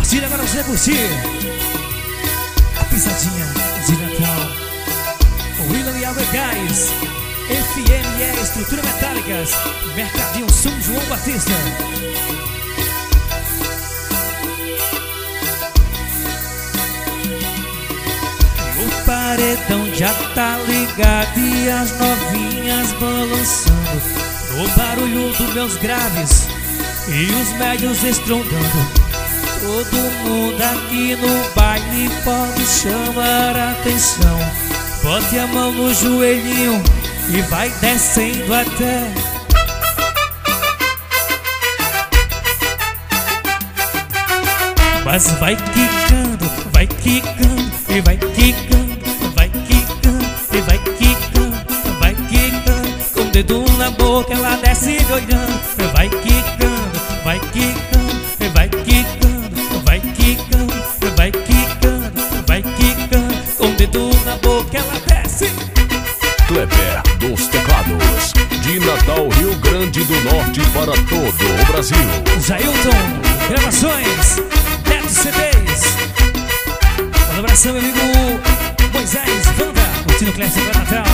Curtir agora, você curtir a pisadinha de Natal. William e Albert Guys, FME Estrutura Metálicas, Mercadinho São João Batista. O paredão já tá ligado e as novinhas balançando no barulho dos meus graves e os médios estrondando. Todo mundo aqui no baile pode chamar a atenção. Bote a mão no joelhinho e vai descendo até. Mas vai quicando, vai quicando e vai quicando, vai quicando e vai quicando, vai quicando. Com o dedo na boca ela desce olhando. Vai quicando, vai quicando e vai quicando, vai quicando, vai quicando, vai quicando. Com o dedo na boca ela desce. Kleber dos Teclados, de Natal, Rio Grande do Norte para todo o Brasil. Jailton, gravações, Neto CDs. Um abração, meu amigo Moisés Vanda, curtindo o Clássico para Natal.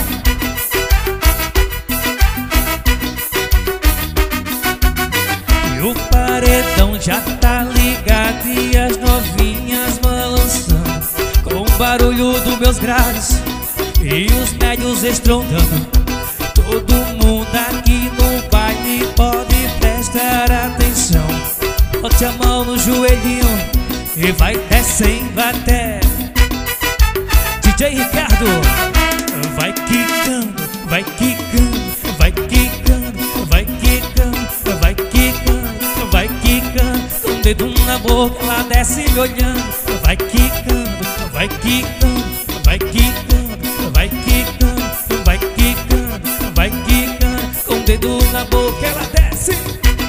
E o paredão já tá ligado e as novinhas balançando com o barulho dos meus graves e os médios estrondando. Todo mundo aqui no baile pode prestar atenção. Bote a mão no joelhinho e vai descendo até. DJ Ricardo, vai quicando, vai quicando, vai quicando, vai quicando, vai quicando, vai quicando. Com o dedo na boca ela desce me olhando. Vai quicando, vai quicando, vai quicando, vai quicando, vai quicando, vai quicando. Com o dedo na boca ela desce.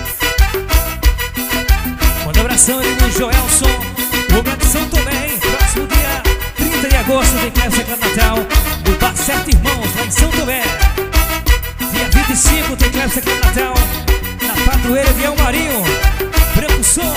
Manda abração ali no Joelson, Roberto São Tomé. Próximo dia 30 de agosto tem Clássico para Natal do Bar Sete Irmãos, lá em São Tomé. Dia 25 tem Clássico para Natal na Padroeira de Elmarinho, Branco Som.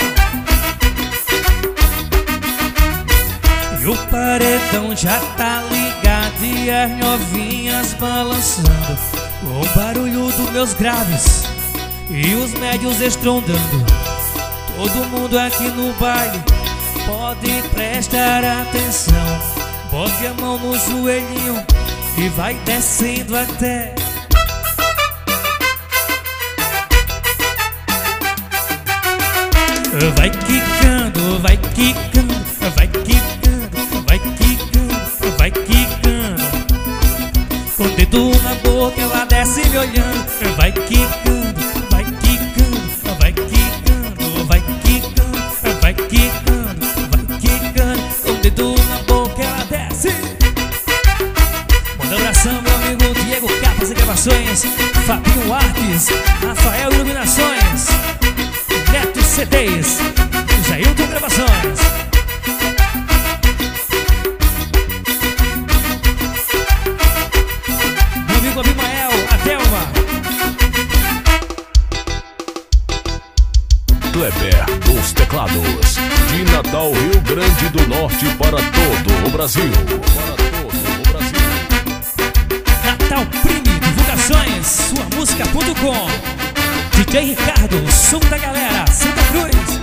E o paredão já tá ligado e as novinhas balançando com o barulho dos meus graves e os médios estrondando. Todo mundo aqui no baile pode prestar atenção. Bote a mão no joelhinho e vai descendo até. Vai quicando, vai quicando, vai quicando, vai quicando, vai quicando. Com o dedo na boca ela desce me olhando. Vai quicando, vai quicando, vai quicando, vai quicando, vai quicando, vai quicando. Com o dedo na boca ela desce. Manda abração, meu amigo Diego Capas e Gravações, Fabinho Artes, Rafael Iluminações, Neto CDs, Jailton Gravações. Meu amigo Abimael, Adelma. Kleber dos Teclados, de Natal, Rio Grande do Norte para todo o Brasil. Para todo o Brasil. Natal Prime Divulgações, suamusica.com. DJ Ricardo, som da galera, Santa Cruz.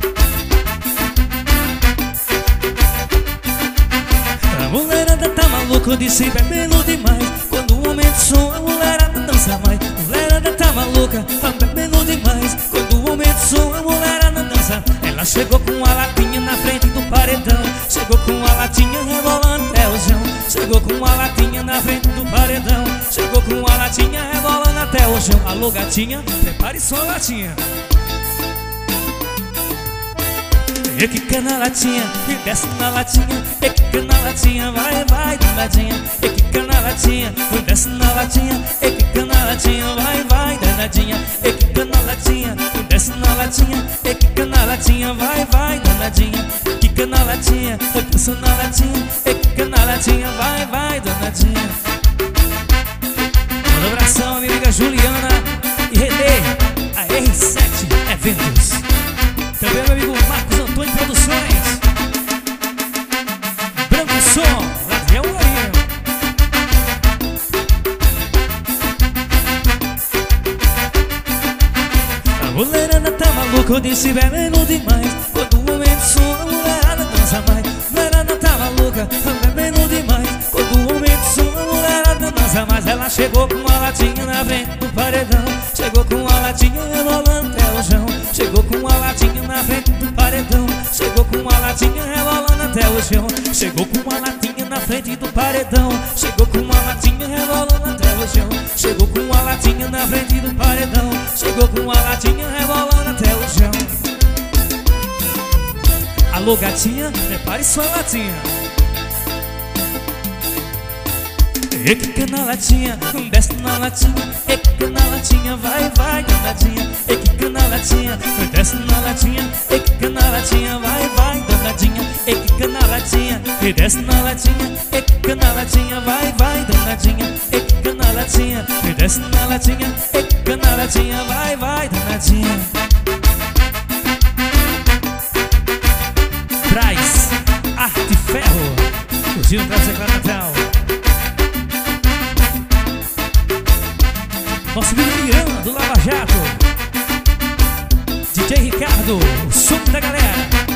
A mulherada tá maluca, disse bebendo demais. Quando o homem de som, a mulherada dança mais. A mulherada tá maluca, tá bebendo demais. Quando o homem de som, a mulherada dança. Ela chegou com a latinha na frente do paredão. Chegou com a latinha rebolando até o chão. Chegou com a latinha na frente do paredão. Chegou com a latinha rebolando até o chão. Alô gatinha, prepare sua latinha. E quica na latinha, e desce na latinha. E quica na latinha, vai, vai, danadinha. E quica na latinha, e desce na latinha. E quica na latinha, vai, vai, danadinha. E quica na latinha, e desce na latinha. E quica na latinha, vai, vai, danadinha. Quica na latinha, e desce na latinha. E quica na latinha, vai, vai, danadinha. Um abração, minha amiga Juliana e Renê, a R7 Eventos. Também meu amigo Marcos Antônio Produções. Mulherada tá maluca, eu disse bebendo demais. Quando o momento soa, a mulherada dança mais. Mulherada tá maluca, bebendo demais. Quando o momento soa, a mulherada dança mais. Ela chegou com uma latinha na frente do paredão. Chegou com uma latinha rebolando até o chão. Chegou com uma latinha na frente do paredão. Chegou com uma latinha rebolando até o chão. Chegou com uma latinha na frente do paredão. Chegou com uma latinha rebolando até o chão. Chegou com uma latinha na frente do paredão. Chegou com uma latinha rebolando até o chão. Alô gatinha, prepare sua latinha. Equica na latinha, desce na latinha. Equica na latinha, vai, vai, danadinha. Equica na latinha, desce na latinha. Equica na latinha, vai, vai, danadinha. Equica na latinha, e desce na latinha. Equica na latinha, vai, vai, danadinha. Equica na latinha, e desce na latinha. Equica na latinha, vai, vai, danadinha. Traz arte de ferro, curtindo pra você Natal. Nosso amigo Miranda do Lava Jato, DJ Ricardo, o som da galera.